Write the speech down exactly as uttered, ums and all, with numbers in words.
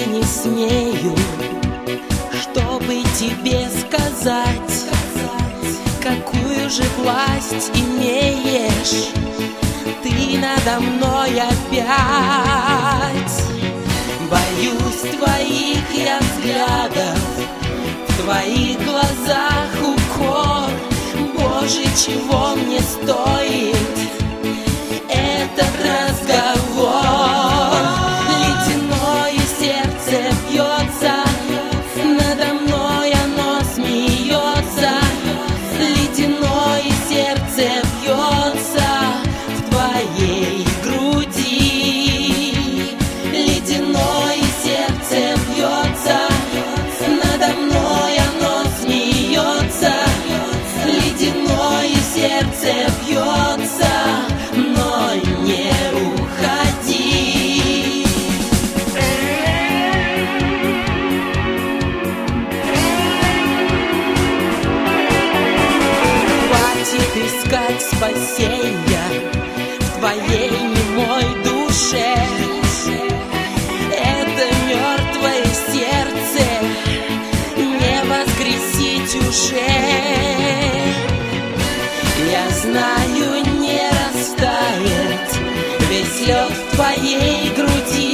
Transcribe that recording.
не смею, чтобы тебе сказать, какую же власть имеешь ты надо мной опять. Боюсь твоих я взглядов, в твоих глазах укор. Боже, чего мне стоит этот разговор? Ледяное сердце бьется, надо мной оно смеется. Ледяное сердце бьется в твоей груди. Ледяное сердце бьется, надо мной оно смеется. Ледяное сердце бьется, но не уходи. Хватит искать спасения в твоей немой душе. Это мертвое сердце не воскресить уже. Я знаю, не растает весь лед в твоей груди.